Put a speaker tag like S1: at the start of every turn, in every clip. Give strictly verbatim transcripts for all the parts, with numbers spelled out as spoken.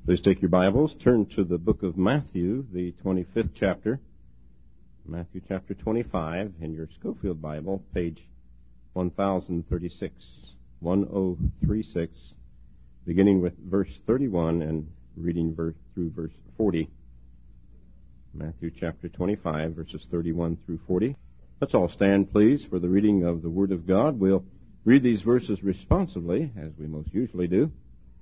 S1: Please take your Bibles, turn to the book of Matthew, the twenty-fifth chapter. Matthew chapter twenty-five, in your Schofield Bible, page one thousand thirty-six, one thousand thirty-six, beginning with verse thirty-one and reading verse, through verse forty. Matthew chapter twenty-five, verses thirty-one through forty. Let's all stand, please, for the reading of the Word of God. We'll read these verses responsively, as we most usually do.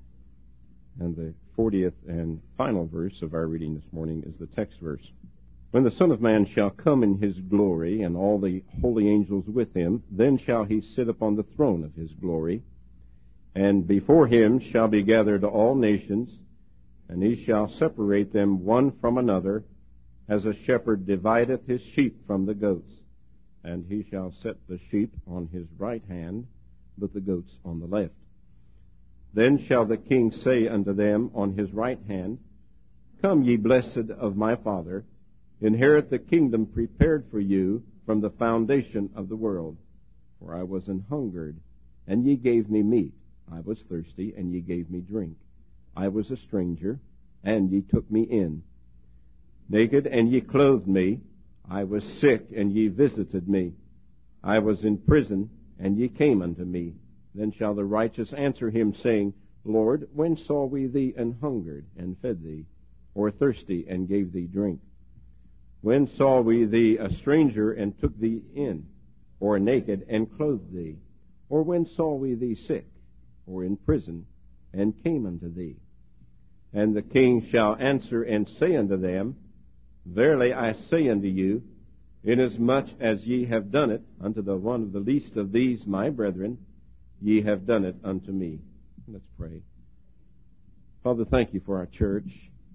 S1: And the fortieth and final verse of our reading this morning is the text verse. When the Son of Man shall come in his glory, and all the holy angels with him, then shall he sit upon the throne of his glory. And before him shall be gathered all nations, and he shall separate them one from another, as a shepherd divideth his sheep from the goats. And he shall set the sheep on his right hand, but the goats on the left. Then shall the King say unto them on his right hand, Come, ye blessed of my Father, inherit the kingdom prepared for you from the foundation of the world. For I was an hungered, and ye gave me meat. I was thirsty, and ye gave me drink. I was a stranger, and ye took me in. Naked, and ye clothed me. I was sick, and ye visited me. I was in prison, and ye came unto me. Then shall the righteous answer him, saying, Lord, when saw we thee an hungered, and fed thee, or thirsty, and gave thee drink? When saw we thee a stranger, and took thee in, or naked, and clothed thee? Or when saw we thee sick, or in prison, and came unto thee? And the King shall answer and say unto them, Verily I say unto you, inasmuch as ye have done it unto the one of the least of these my brethren, ye have done it unto me. Let's pray. Father, thank you for our church.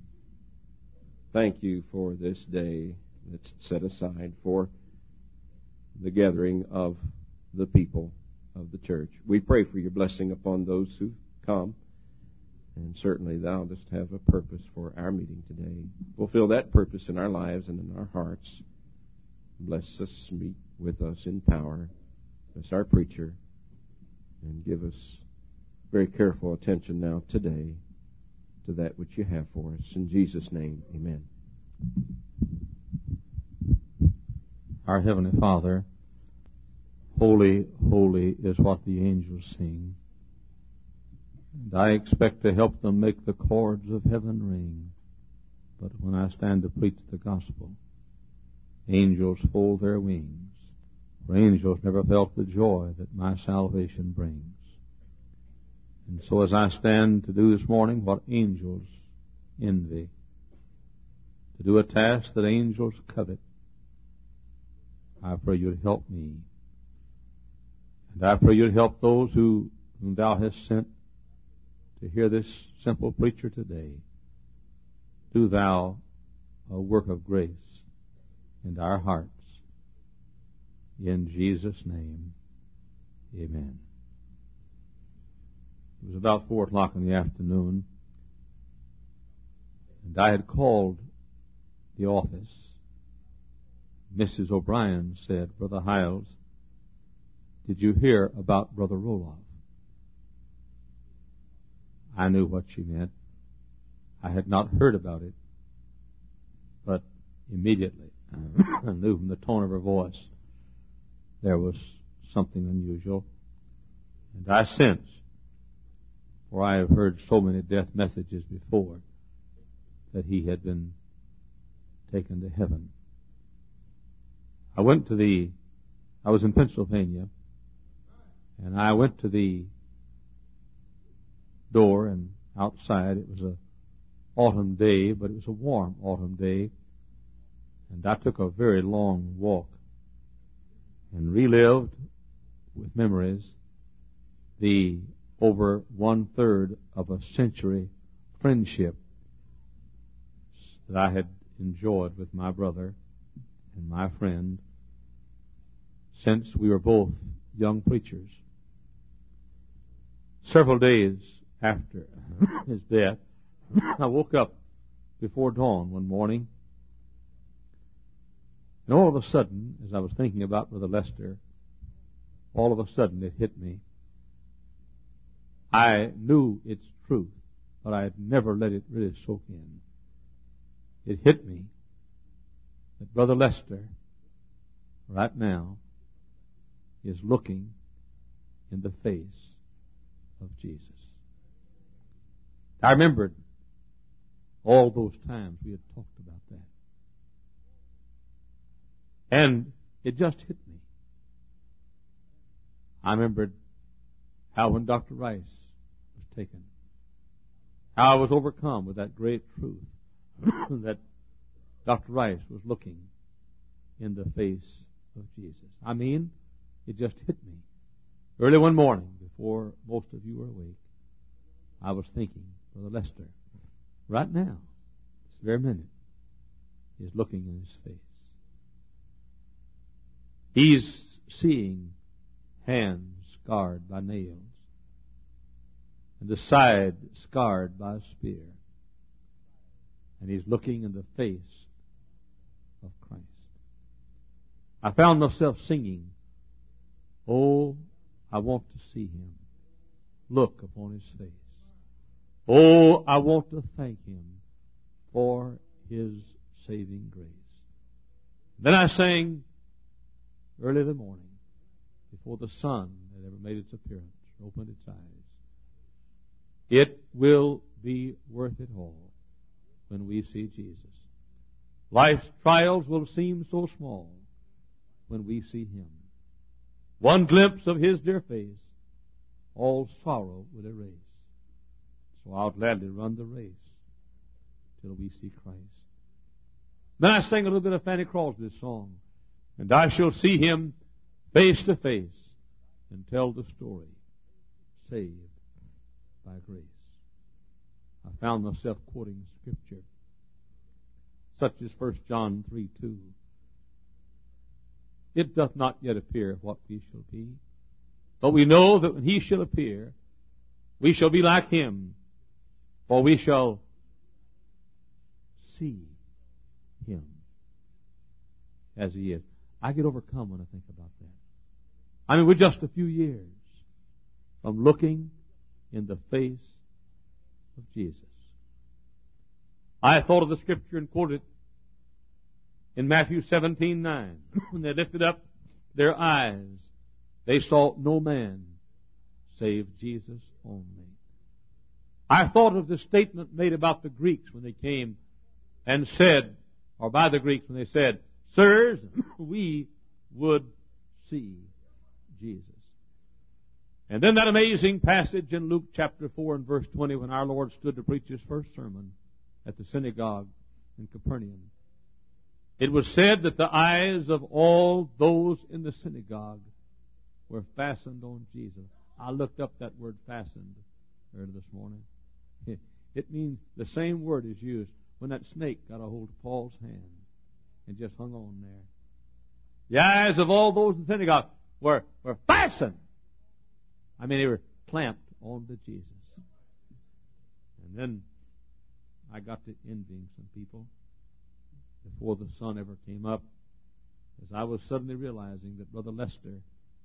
S1: Thank you for this day that's set aside for the gathering of the people of the church. We pray for your blessing upon those who come, and certainly thou dost have a purpose for our meeting today. Fulfill that purpose in our lives and in our hearts. Bless us, meet with us in power. Bless our preacher, and give us very careful attention now today to that which you have for us. In Jesus' name, amen.
S2: Our Heavenly Father, holy, holy is what the angels sing. And I expect to help them make the chords of heaven ring. But when I stand to preach the gospel, angels fold their wings. For angels never felt the joy that my salvation brings. And so as I stand to do this morning what angels envy, to do a task that angels covet, I pray you'd help me. And I pray you'd help those who, whom thou hast sent to hear this simple preacher today. Do thou a work of grace in our hearts. In Jesus' name, amen. It was about four o'clock in the afternoon, and I had called the office. Missus O'Brien said, Brother Hiles, did you hear about Brother Roloff? I knew what she meant. I had not heard about it, but immediately I knew from the tone of her voice there was something unusual. And I sensed, for I have heard so many death messages before, that he had been taken to heaven. I went to the, I was in Pennsylvania, and I went to the door, and outside it was a autumn day, but it was a warm autumn day, and I took a very long walk and relived with memories the over one-third of a century friendship that I had enjoyed with my brother and my friend since we were both young preachers. Several days after his death, I woke up before dawn one morning, and all of a sudden, as I was thinking about Brother Lester, all of a sudden it hit me. I knew its truth but I had never let it really soak in. It hit me that Brother Lester, right now, is looking in the face of Jesus. I remembered all those times we had talked about that. And it just hit me. I remembered how when Doctor Rice was taken, how I was overcome with that great truth that Doctor Rice was looking in the face of Jesus. I mean, it just hit me. Early one morning, before most of you were awake, I was thinking, Brother Lester, right now, this very minute, is looking in his face. He's seeing hands scarred by nails and the side scarred by a spear. And he's looking in the face of Christ. I found myself singing, "Oh, I want to see him. Look upon his face. Oh, I want to thank him for his saving grace." Then I sang early in the morning, before the sun had ever made its appearance or opened its eyes, "It will be worth it all when we see Jesus. Life's trials will seem so small when we see him. One glimpse of his dear face, all sorrow will erase. So I'll gladly run the race till we see Christ." Then I sang a little bit of Fanny Crosby's song, "And I shall see him face to face and tell the story, saved by grace." I found myself quoting Scripture, such as First John three two. "It doth not yet appear what we shall be, but we know that when he shall appear, we shall be like him, for we shall see him as he is." I get overcome when I think about that. I mean, we're just a few years from looking in the face of Jesus. I thought of the Scripture and quoted it in Matthew seventeen nine. When they lifted up their eyes, they saw no man save Jesus only. I thought of the statement made about the Greeks when they came and said, or by the Greeks when they said, "Sirs, we would see Jesus." And then that amazing passage in Luke chapter four and verse twenty, when our Lord stood to preach his first sermon at the synagogue in Capernaum. It was said that the eyes of all those in the synagogue were fastened on Jesus. I looked up that word "fastened" earlier this morning. It means the same word is used when that snake got a hold of Paul's hand and just hung on there. The eyes of all those in the synagogue were, were fastened. I mean, they were clamped onto Jesus. And then I got to envying some people before the sun ever came up, as I was suddenly realizing that Brother Lester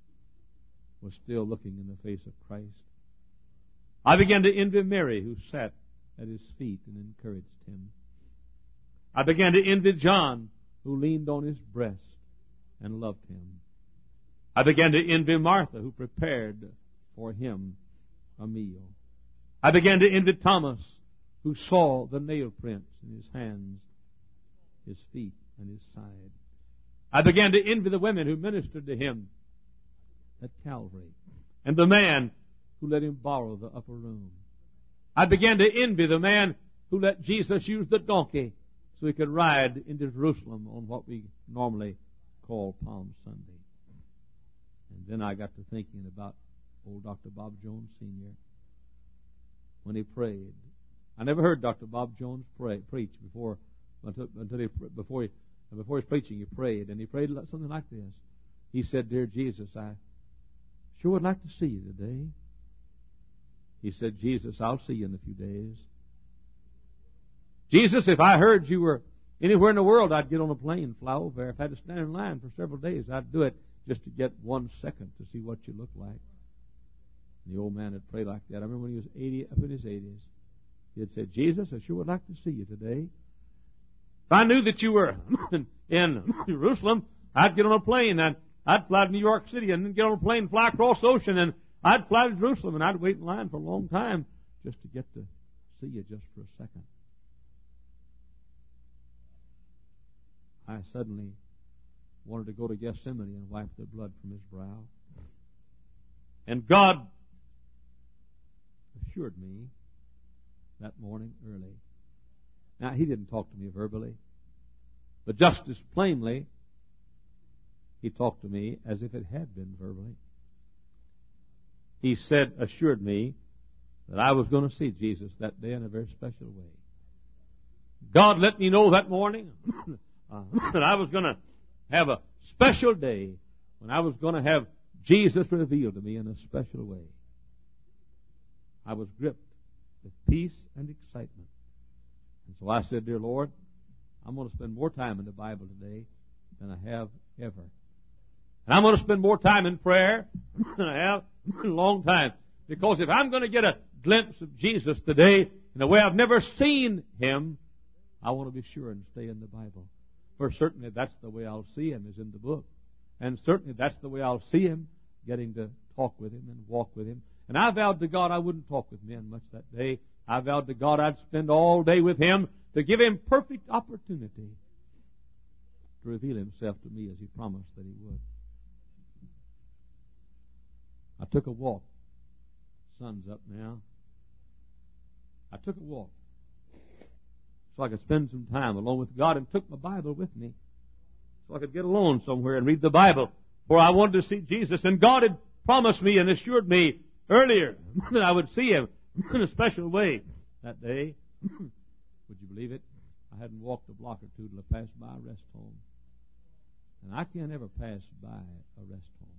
S2: was still looking in the face of Christ. I began to envy Mary, who sat at his feet and encouraged him. I began to envy John, who leaned on his breast and loved him. I began to envy Martha, who prepared for him a meal. I began to envy Thomas, who saw the nail prints in his hands, his feet, and his side. I began to envy the women who ministered to him at Calvary, and the man who let him borrow the upper room. I began to envy the man who let Jesus use the donkey so he could ride into Jerusalem on what we normally call Palm Sunday. And then I got to thinking about old Doctor Bob Jones Senior when he prayed. I never heard Doctor Bob Jones pray, preach before until, until he, before he, before his preaching. He prayed, and he prayed something like this. He said, "Dear Jesus, I sure would like to see you today." He said, "Jesus, I'll see you in a few days. Jesus, if I heard you were anywhere in the world, I'd get on a plane and fly over there. If I had to stand in line for several days, I'd do it just to get one second to see what you look like." And the old man had prayed like that. I remember when he was eighty, up in his eighties. He'd say, Jesus, I sure would like to see you today. If I knew that you were in Jerusalem, I'd get on a plane. I'd, I'd fly to New York City and then get on a plane and fly across the ocean. And I'd fly to Jerusalem and I'd wait in line for a long time just to get to see you just for a second. I suddenly wanted to go to Gethsemane and wipe the blood from his brow. And God assured me that morning early. Now, he didn't talk to me verbally, but just as plainly, he talked to me as if it had been verbally. He said, assured me that I was going to see Jesus that day in a very special way. God let me know that morning uh, that I was going to have a special day when I was going to have Jesus revealed to me in a special way. I was gripped with peace and excitement. And so I said, dear Lord, I'm going to spend more time in the Bible today than I have ever. And I'm going to spend more time in prayer than I have in a long time. Because if I'm going to get a glimpse of Jesus today in a way I've never seen Him, I want to be sure and stay in the Bible. For certainly that's the way I'll see Him, is in the book. And certainly that's the way I'll see Him, getting to talk with Him and walk with Him. And I vowed to God I wouldn't talk with men much that day. I vowed to God I'd spend all day with Him to give Him perfect opportunity to reveal Himself to me as He promised that He would. I took a walk. Sun's up now. I took a walk so I could spend some time alone with God, and took my Bible with me so I could get alone somewhere and read the Bible, for I wanted to see Jesus. And God had promised me and assured me earlier that I would see Him in a special way that day. Would you believe it? I hadn't walked a block or two till I passed by a rest home. And I can't ever pass by a rest home.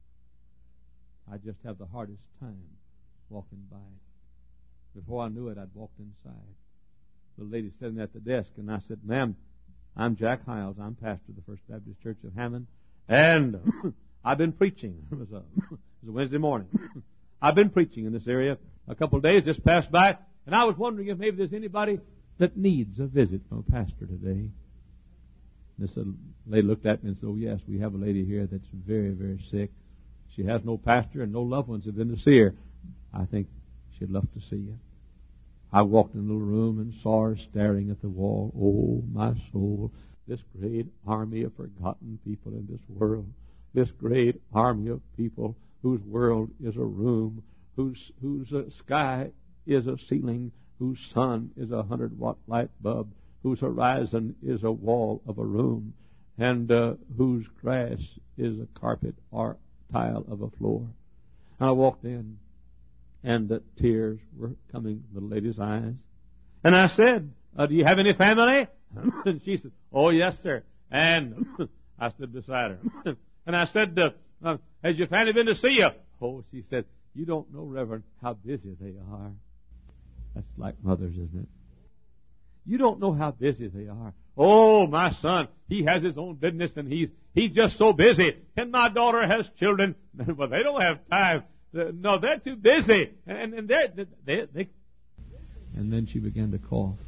S2: I just have the hardest time walking by it. Before I knew it, I'd walked inside. The lady sitting at the desk, and I said, ma'am, I'm Jack Hiles. I'm pastor of the First Baptist Church of Hammond, and I've been preaching. It was a, it was a Wednesday morning. I've been preaching in this area a couple of days, just passed by, and I was wondering if maybe there's anybody that needs a visit from a pastor today. This lady looked at me and said, oh, yes, we have a lady here that's very, very sick. She has no pastor and no loved ones have been to see her. I think she'd love to see you. I walked in the little room and saw her staring at the wall. Oh, my soul, this great army of forgotten people in this world, this great army of people whose world is a room, whose whose uh, sky is a ceiling, whose sun is a hundred-watt light bulb, whose horizon is a wall of a room, and uh, whose grass is a carpet or tile of a floor. And I walked in, and the tears were coming to the lady's eyes. And I said, uh, do you have any family? And she said, oh, yes, sir. And I stood beside her. And I said, uh, uh, has your family been to see you? Oh, she said, you don't know, Reverend, how busy they are. That's like mothers, isn't it? You don't know how busy they are. Oh, my son, he has his own business, and he's he's just so busy. And my daughter has children. Well, they don't have time. No, they're too busy. And, and they're, they, they... And then she began to cough.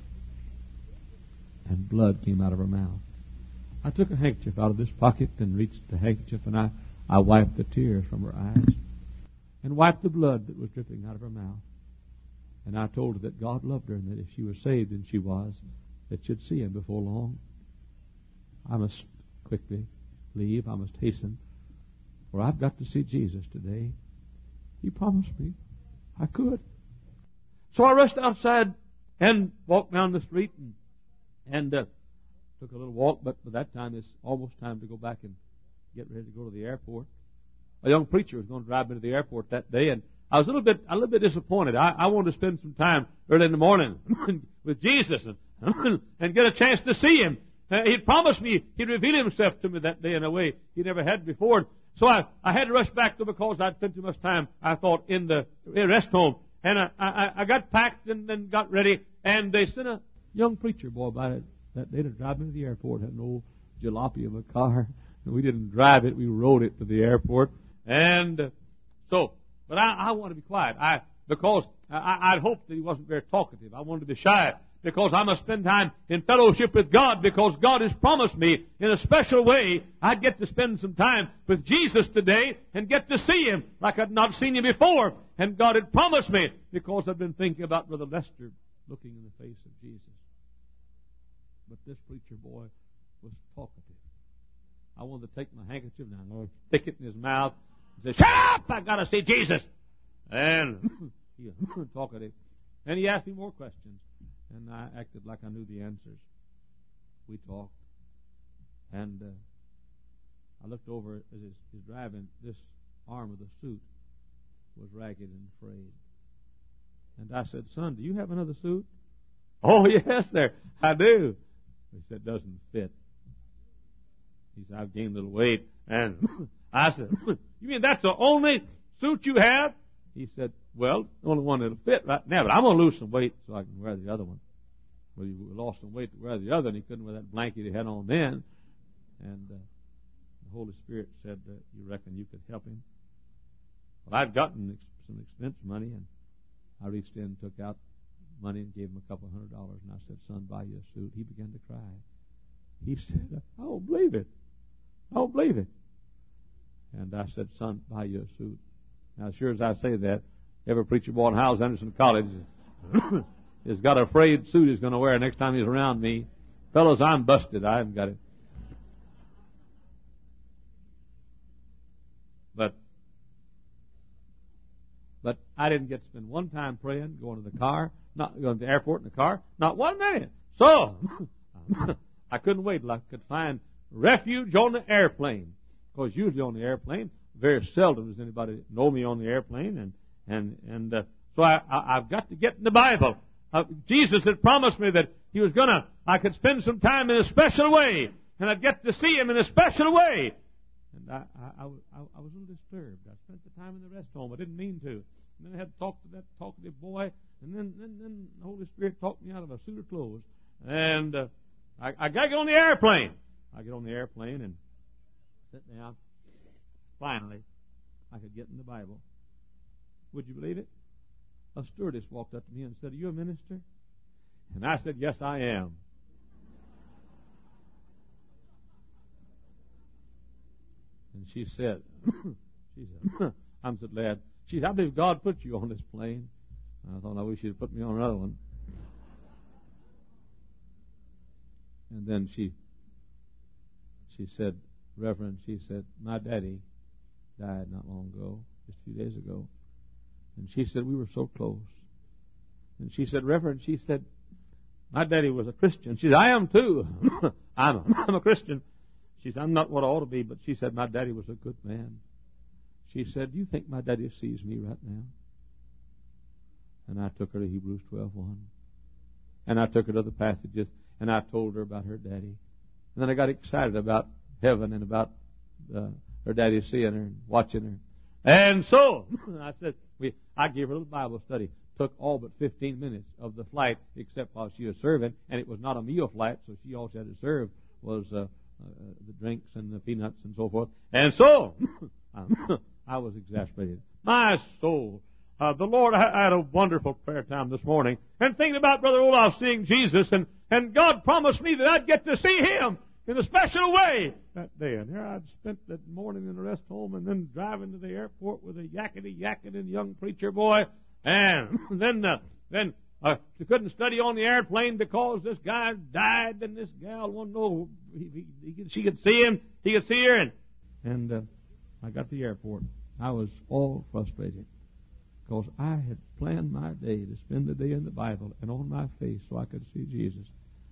S2: And blood came out of her mouth. I took a handkerchief out of this pocket and reached the handkerchief, and I, I wiped the tears from her eyes and wiped the blood that was dripping out of her mouth. And I told her that God loved her, and that if she was saved, and she was, that she'd see Him before long. I must quickly leave. I must hasten, for I've got to see Jesus today. He promised me I could. So I rushed outside and walked down the street and, and uh, took a little walk, but by that time it's almost time to go back and get ready to go to the airport. A young preacher was going to drive me to the airport that day, and I was a little bit, a little bit disappointed. I, I wanted to spend some time early in the morning with Jesus and, and get a chance to see Him. Uh, he'd promised me He'd reveal Himself to me that day in a way He never had before. So I, I had to rush back there because I'd spent too much time, I thought, in the rest home. And I, I, I got packed and then got ready, and they sent a young preacher boy by it that day to drive me to the airport. Had an old jalopy of a car, and we didn't drive it, we rode it to the airport. And uh, so, but I, I want to be quiet, I because I, I'd hoped that he wasn't very talkative. I wanted to be shy because I must spend time in fellowship with God, because God has promised me in a special way I'd get to spend some time with Jesus today and get to see Him like I'd not seen Him before. And God had promised me, because I'd been thinking about Brother Lester looking in the face of Jesus. But this preacher boy was talkative. I wanted to take my handkerchief and I would stick it in his mouth and say, "Shut up! I got to see Jesus." And he was talkative. And he asked me more questions. And I acted like I knew the answers. We talked. And uh, I looked over as he's, he's driving. This arm of the suit was ragged and frayed. And I said, "Son, do you have another suit?" "Oh, yes, sir, I do." He said, "Doesn't fit." He said, "I've gained a little weight." And I said, "You mean that's the only suit you have?" He said, "Well, the only one that'll fit right now, but I'm going to lose some weight so I can wear the other one." Well, he lost some weight to wear the other, and he couldn't wear that blanket he had on then. And uh, the Holy Spirit said, uh, "You reckon you could help him?" Well, I'd gotten ex- some expense money, and I reached in and took out money and gave him a couple of hundred dollars, and I said, "Son, buy you a suit." He began to cry. He said, "I don't believe it. I don't believe it." And I said, "Son, buy you a suit." Now, as sure as I say that, every preacher boy in Howes Anderson College has got a frayed suit he's going to wear next time he's around me. Fellows, I'm busted. I haven't got it. But, but I didn't get to spend one time praying, going to the car, not going to the airport in the car, not one minute. So, I couldn't wait till I could find refuge on the airplane. Because usually on the airplane, very seldom does anybody know me on the airplane, and and and uh, so I, I I've got to get in the Bible. Uh, Jesus had promised me that He was gonna I could spend some time in a special way, and I'd get to see Him in a special way. And I I, I, I, I was a little disturbed. I spent the time in the rest home. I didn't mean to. And then I had to talk to that talkative boy, and then then, then the Holy Spirit talked me out of a suit of clothes, and uh, I, I got to get on the airplane. I get on the airplane and sit down. Finally, I could get in the Bible. Would you believe it? A stewardess walked up to me and said, "Are you a minister?" And I said, "Yes, I am." And she said, she said, "I'm so glad." She said, "I believe God put you on this plane." And I thought, I wish He'd put me on another one. And then she, she said, "Reverend," she said, "my daddy died not long ago, just a few days ago." And she said, "We were so close." And she said, "Reverend," she said, "my daddy was a Christian." She said, "I am too." I'm, a, I'm a Christian. She said, "I'm not what I ought to be," but she said, "My daddy was a good man." She said, "Do you think my daddy sees me right now?" And I took her to Hebrews twelve one. And I took her to the passages, and I told her about her daddy. And then I got excited about heaven and about uh, her daddy seeing her and watching her. And so, I said, we, I gave her a little Bible study. Took all but fifteen minutes of the flight, except while she was serving. And it was not a meal flight, so she also had to serve was uh, uh, the drinks and the peanuts and so forth. And so, I was exasperated. My soul. Uh, the Lord, I had a wonderful prayer time this morning. And thinking about Brother Olaf seeing Jesus, and, and God promised me that I'd get to see Him in a special way that day. And here I'd spent that morning in the rest home, and then driving to the airport with a yakety-yakety young preacher boy. And then, uh, then uh, she couldn't study on the airplane because this guy died, and this gal wanted to know he, he, he could, she could see him, he could see her, and and uh, I got to the airport. I was all frustrated because I had planned my day to spend the day in the Bible and on my face so I could see Jesus.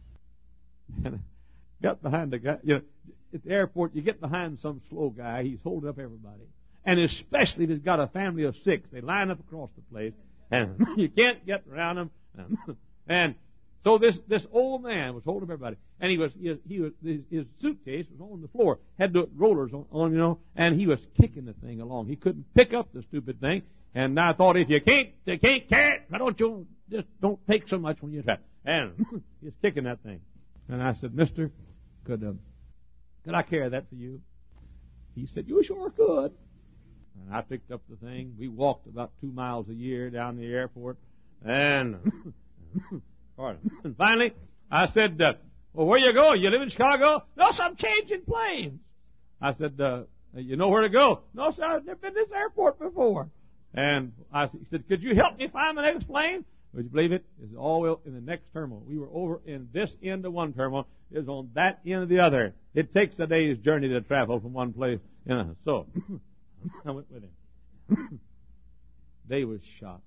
S2: And I got behind the guy. You know, at the airport, you get behind some slow guy. He's holding up everybody. And especially if he's got a family of six. They line up across the place, and you can't get around them. And so this this old man was holding up everybody. And he was, he was, he was his, his suitcase was on the floor. Had the rollers on, on, you know, and he was kicking the thing along. He couldn't pick up the stupid thing. And I thought, if you can't, you can't carry it, why don't you just don't take so much when you try? And he's kicking that thing. And I said, "Mister, could uh, could I carry that for you?" He said, "You sure could." And I picked up the thing. We walked about two miles a year down the airport. And, and finally, I said, uh, well, where you go? You live in Chicago? No, sir, I'm changing planes. I said, uh, you know where to go? No, sir, I've never been to this airport before. And I he said, could you help me find the next plane? Would you believe it? It's all in the next terminal. We were over in this end of one terminal. It was on that end of the other. It takes a day's journey to travel from one place. You know, so I went with him. They was shot.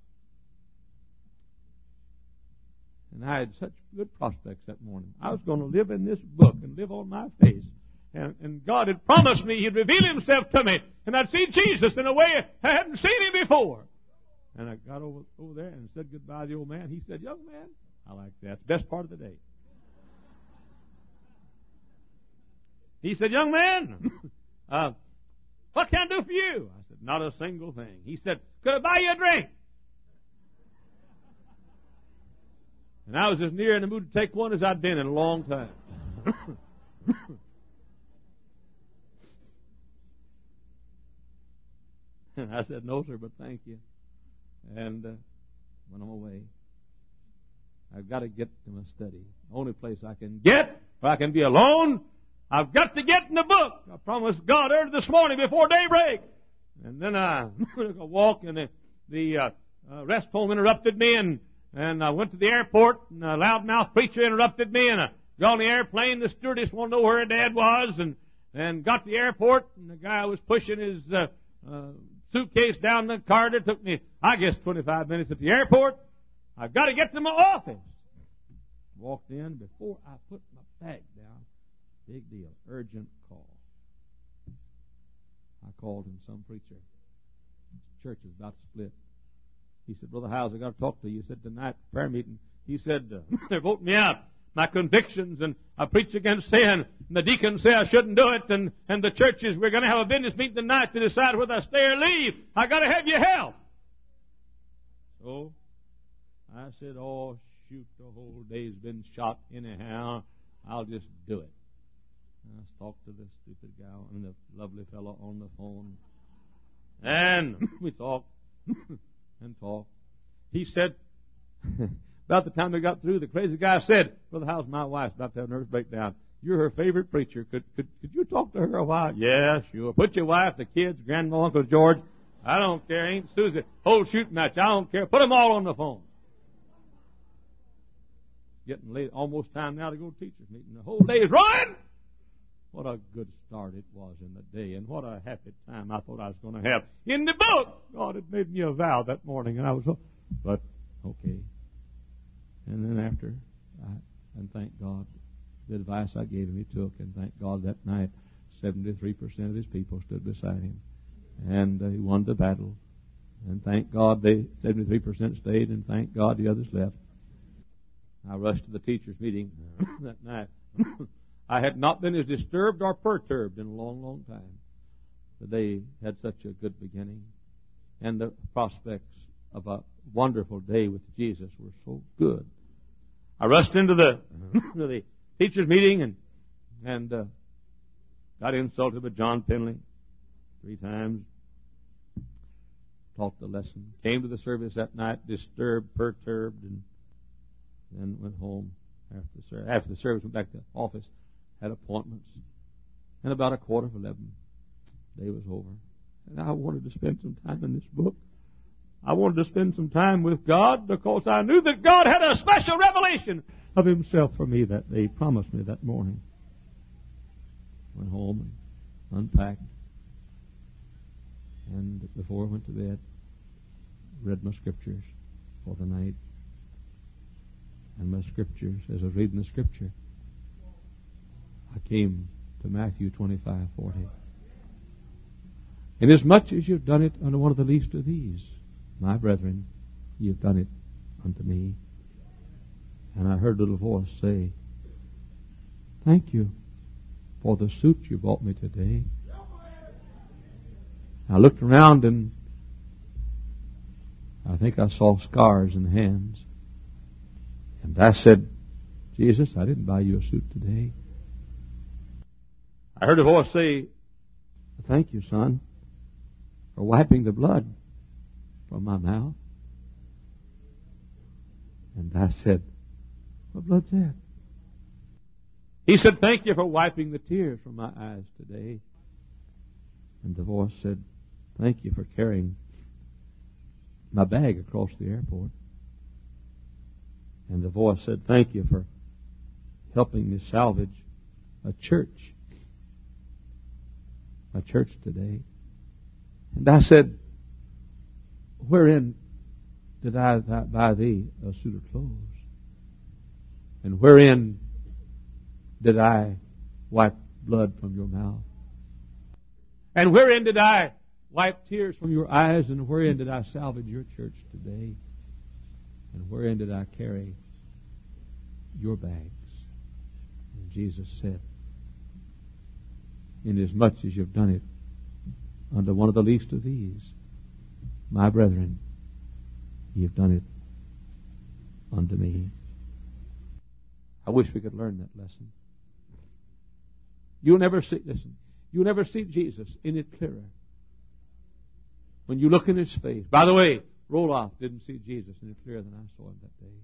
S2: And I had such good prospects that morning. I was going to live in this book and live on my face. And, and God had promised me He'd reveal Himself to me. And I'd see Jesus in a way I hadn't seen Him before. And I got over, over there and said goodbye to the old man. He said, young man, I like that. It's the best part of the day. He said, young man, uh, what can I do for you? I said, not a single thing. He said, could I buy you a drink? And I was as near in the mood to take one as I'd been in a long time. And I said, no, sir, but thank you. And uh, went on my way. I've got to get to my study. The only place I can get where I can be alone, I've got to get in the book. I promised God early this morning before daybreak. And then I took a walk, and the, the uh, uh, rest home interrupted me, and And I went to the airport, and a loudmouth preacher interrupted me, and I got on the airplane. The stewardess wanted to know where her dad was, and, and got to the airport, and the guy was pushing his uh, uh, suitcase down the corridor. It took me, I guess, twenty-five minutes at the airport. I've got to get to my office. Walked in. Before I put my bag down, big deal, urgent call. I called him, some preacher. Church is about to split. He said, Brother Howes, I got to talk to you. He said, tonight, prayer meeting. He said, uh, they're voting me out. My convictions, and I preach against sin. And the deacons say I shouldn't do it. And, and the churches, we're going to have a business meeting tonight to decide whether I stay or leave. I got to have your help. So I said, oh, shoot, the whole day's been shot anyhow. I'll just do it. And I talked to the stupid guy and the lovely fellow on the phone. And we talked. And talk. He said, about the time they got through, the crazy guy said, Brother Howes, my wife's about to have a nervous breakdown. You're her favorite preacher. Could, could, could you talk to her a while? Yeah, sure. Put your wife, the kids, Grandma, Uncle George. I don't care. Ain't Susie. Whole shooting match. I don't care. Put them all on the phone. Getting late. Almost time now to go to teachers meeting. The whole day is running. What a good start it was in the day, and what a happy time I thought I was going to have in the book. God had made me a vow that morning, and I was, but okay. And then after, I, and thank God, the advice I gave him he took, and thank God that night, seventy-three percent of his people stood beside him, and uh, he won the battle. And thank God they seventy-three percent stayed, and thank God the others left. I rushed to the teachers' meeting that night. I had not been as disturbed or perturbed in a long, long time. But they had such a good beginning. And the prospects of a wonderful day with Jesus were so good. I rushed into the, into the teachers' meeting and, and uh, got insulted with John Penley three times. Taught the lesson. Came to the service that night, disturbed, perturbed, and then went home after the service. After the service, went back to the office. Had appointments. And about a quarter of eleven, the day was over. And I wanted to spend some time in this book. I wanted to spend some time with God because I knew that God had a special revelation of Himself for me that day. He promised me that morning. Went home and unpacked. And before I went to bed, read my scriptures for the night. And my scriptures, as I was reading the scripture, I came to Matthew twenty-five forty. Inasmuch as you've done it unto one of the least of these, my brethren, you've done it unto me. And I heard a little voice say, thank you for the suit you bought me today. I looked around and I think I saw scars in the hands. And I said, Jesus, I didn't buy you a suit today. I heard a voice say, thank you, son, for wiping the blood from my mouth. And I said, what blood's that? He said, thank you for wiping the tears from my eyes today. And the voice said, thank you for carrying my bag across the airport. And the voice said, thank you for helping me salvage a church. A church today. And I said, wherein did I buy thee a suit of clothes? And wherein did I wipe blood from your mouth? And wherein did I wipe tears from your eyes? And wherein did I salvage your church today? And wherein did I carry your bags? And Jesus said, inasmuch as you've done it unto one of the least of these, my brethren, you've done it unto me. I wish we could learn that lesson. You'll never see, listen, you'll never see Jesus in it clearer when you look in His face. By the way, Roloff didn't see Jesus in it clearer than I saw Him that day.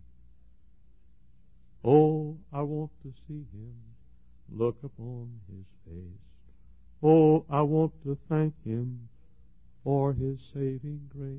S2: Oh, I want to see Him, look upon His face. Oh, I want to thank Him for His saving grace.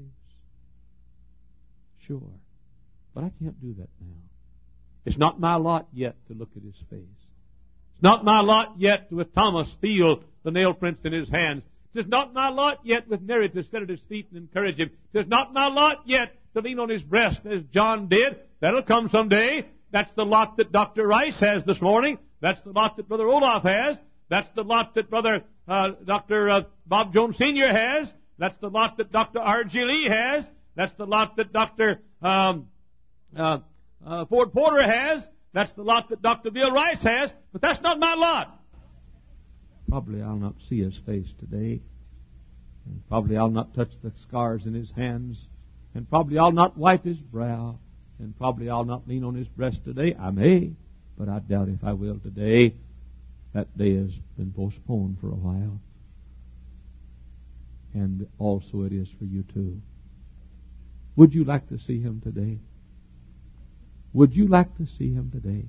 S2: Sure, but I can't do that now. It's not my lot yet to look at His face. It's not my lot yet to, with Thomas, feel the nail prints in His hands. It's not my lot yet with Mary to sit at His feet and encourage Him. It's not my lot yet to lean on His breast as John did. That'll come someday. That's the lot that Doctor Rice has this morning. That's the lot that Brother Roloff has. That's the lot that Brother uh, Doctor Uh, Bob Jones Senior has. That's the lot that Doctor R G Lee has. That's the lot that Doctor Um, uh, uh, Ford Porter has. That's the lot that Doctor Bill Rice has. But that's not my lot. Probably I'll not see His face today. And probably I'll not touch the scars in His hands. And probably I'll not wipe His brow. And probably I'll not lean on His breast today. I may, but I doubt if I will today. That day has been postponed for a while. And also it is for you too. Would you like to see Him today? Would you like to see Him today?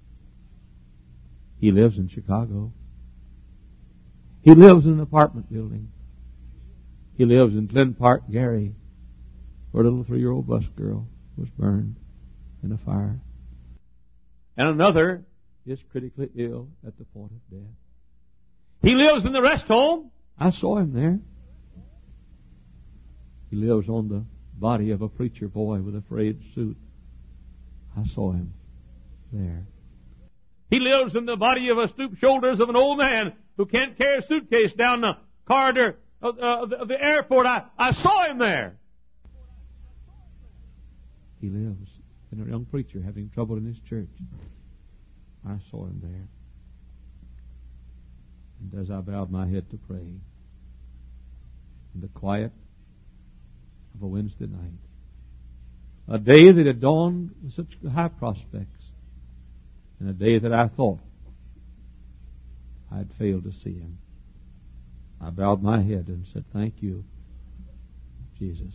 S2: He lives in Chicago. He lives in an apartment building. He lives in Glen Park, Gary, where a little three-year-old bus girl was burned in a fire. And another is critically ill at the point of death. He lives in the rest home. I saw him there. He lives on the body of a preacher boy with a frayed suit. I saw him there. He lives in the body of a stooped shoulders of an old man who can't carry a suitcase down the corridor of, uh, of, the, of the airport. I, I saw him there. He lives in a young preacher having trouble in his church. I saw him there. And as I bowed my head to pray, in the quiet of a Wednesday night, a day that had dawned with such high prospects, and a day that I thought I had failed to see Him, I bowed my head and said, thank you, Jesus.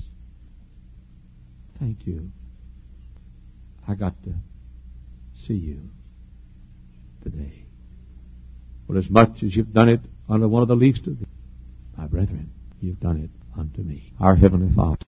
S2: Thank you. I got to see you today. For as much as you've done it unto one of the least of these, my brethren, you've done it unto me. Our Heavenly Father.